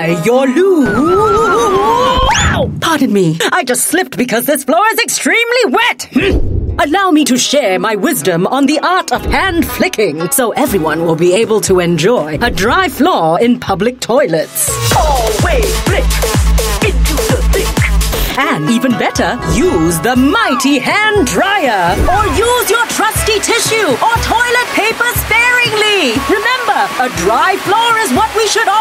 dry your loo. Ow! Pardon me, I just slipped because this floor is extremely wet. Allow me to share my wisdom on the art of hand flicking so everyone will be able to enjoy a dry floor in public toilets. Always flick into the thick. And even better, use the mighty hand dryer. Or use your trusty tissue or toilet paper sparingly. Remember, a dry floor is what we should